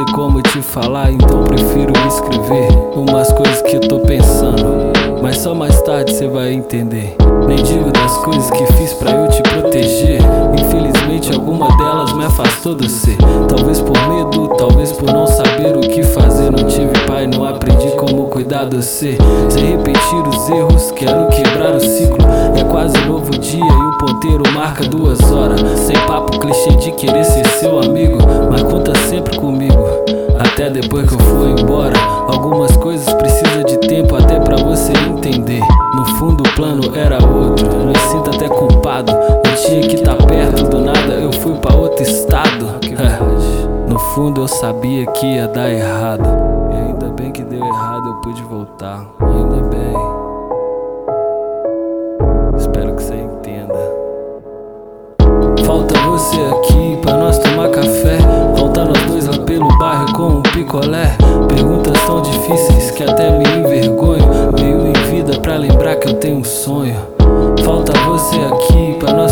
sei como te falar, então prefiro escrever umas coisas que eu tô pensando, mas só mais tarde cê vai entender. Nem digo das coisas que fiz pra eu te proteger, infelizmente alguma delas me afastou de você. Talvez por medo, talvez por não saber o que fazer. Não tive pai, não aprendi como cuidar de você. Sem repetir os erros, quero quebrar o ciclo. É quase novo dia e o ponteiro marca 2 horas. Sem papo clichê de querer ser seu amigo, mas conta sempre comigo, até depois que eu for embora. Algumas coisas precisam de tempo até pra você entender. No fundo o plano era outro, me sinto até culpado. Eu tinha que estar perto, do nada eu fui pra outro estado. No fundo eu sabia que ia dar errado, e ainda bem que deu errado, eu pude voltar. Ainda bem. Espero que você entenda. Falta você aqui pra nós tomar café, falta nós dois lá pelo bairro com um picolé. Perguntas tão difíceis que até me envergonho, meio em vida pra lembrar que eu tenho um sonho. Falta você aqui pra nós